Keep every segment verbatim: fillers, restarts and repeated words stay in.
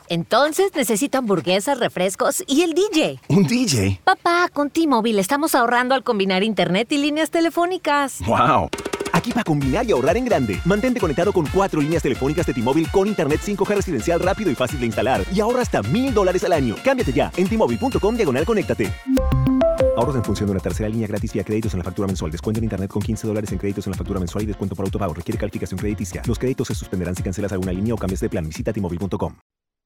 Entonces necesito hamburguesas, refrescos y el D J. ¿Un D J? Papá, con T-Mobile estamos ahorrando al combinar internet y líneas telefónicas. ¡Wow! Aquí para combinar y ahorrar en grande. Mantente conectado con cuatro líneas telefónicas de T-Mobile con internet cinco G residencial rápido y fácil de instalar. Y ahorra hasta mil dólares al año. Cámbiate ya en T-Mobile.com diagonal conéctate. Ahorros en función de una tercera línea gratis vía créditos en la factura mensual. Descuento en internet con quince dólares en créditos en la factura mensual y descuento por autopago. Requiere calificación crediticia. Los créditos se suspenderán si cancelas alguna línea o cambias de plan. Visita T Mobile punto com.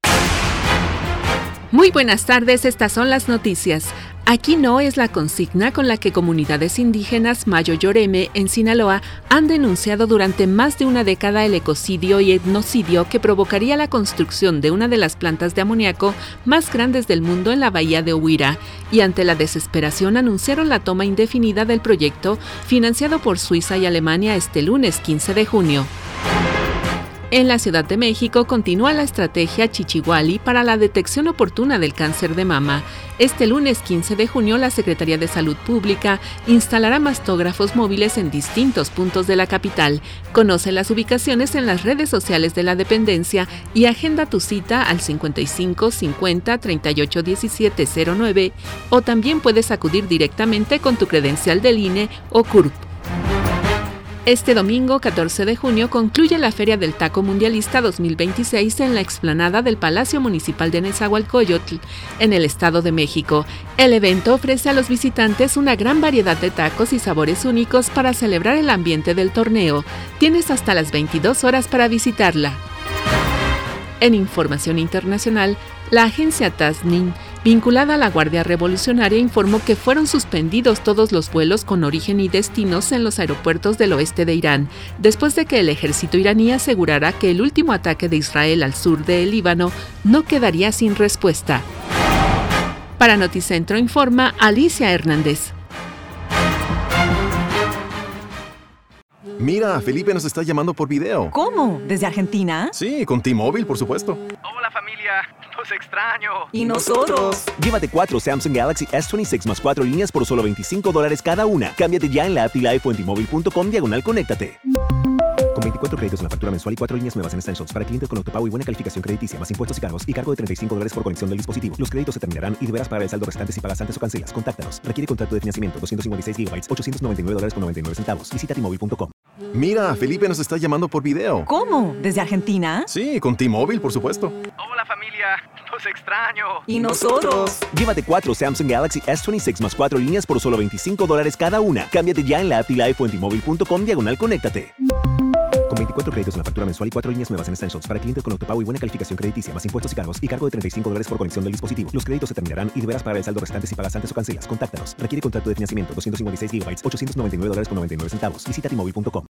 Muy buenas tardes, estas son las noticias. Aquí no es la consigna con la que comunidades indígenas Mayo Yoreme en Sinaloa han denunciado durante más de una década el ecocidio y etnocidio que provocaría la construcción de una de las plantas de amoníaco más grandes del mundo en la bahía de Huira, y ante la desesperación anunciaron la toma indefinida del proyecto financiado por Suiza y Alemania este lunes quince de junio. En la Ciudad de México continúa la estrategia Chichihuali para la detección oportuna del cáncer de mama. Este lunes quince de junio, la Secretaría de Salud Pública instalará mastógrafos móviles en distintos puntos de la capital. Conoce las ubicaciones en las redes sociales de la dependencia y agenda tu cita al cincuenta y cinco cincuenta treinta y ocho diecisiete cero nueve, o también puedes acudir directamente con tu credencial del I N E o C U R P. Este domingo, catorce de junio, concluye la Feria del Taco Mundialista dos mil veintiséis en la explanada del Palacio Municipal de Nezahualcóyotl, en el Estado de México. El evento ofrece a los visitantes una gran variedad de tacos y sabores únicos para celebrar el ambiente del torneo. Tienes hasta las veintidós horas para visitarla. En información internacional, la agencia Tasnim, vinculada a la Guardia Revolucionaria, informó que fueron suspendidos todos los vuelos con origen y destinos en los aeropuertos del oeste de Irán, después de que el ejército iraní asegurara que el último ataque de Israel al sur del Líbano no quedaría sin respuesta. Para Noticentro informa Alicia Hernández. Mira, Felipe nos está llamando por video. ¿Cómo? ¿Desde Argentina? Sí, con T-Mobile, por supuesto. Hola familia, los extraño. ¿Y nosotros? Llévate cuatro Samsung Galaxy S veintiséis más cuatro líneas por solo veinticinco dólares cada una. Cámbiate ya en la app T-Life o en T Mobile punto com diagonal conéctate. Con veinticuatro créditos en la factura mensual y cuatro líneas nuevas en Essentials para clientes con autopago y buena calificación crediticia, más impuestos y cargos y cargo de treinta y cinco dólares por conexión del dispositivo. Los créditos se terminarán y deberás pagar el saldo restante si pagas antes o cancelas. Contáctanos. Requiere contrato de financiamiento doscientos cincuenta y seis gigabytes, ochocientos noventa y nueve dólares con noventa y nueve centavos. Visita T Mobile punto com. Mira, Felipe nos está llamando por video. ¿Cómo? ¿Desde Argentina? Sí, con T-Mobile, por supuesto. Hola familia, los extraño. ¿Y nosotros? Llévate cuatro Samsung Galaxy S veintiséis más cuatro líneas por solo veinticinco dólares cada una. Cámbiate ya en la app T-Life o en T Mobile punto com diagonal conéctate. Con veinticuatro créditos en la factura mensual y cuatro líneas nuevas en Essentials para clientes con autopago y buena calificación crediticia, más impuestos y cargos y cargo de treinta y cinco dólares por conexión del dispositivo. Los créditos se terminarán y deberás pagar el saldo restante si pagas antes o cancelas. Contáctanos. Requiere contrato de financiamiento doscientos cincuenta y seis gigabytes, ochocientos noventa y nueve dólares con noventa y nueve centavos. Visita T Mobile punto com.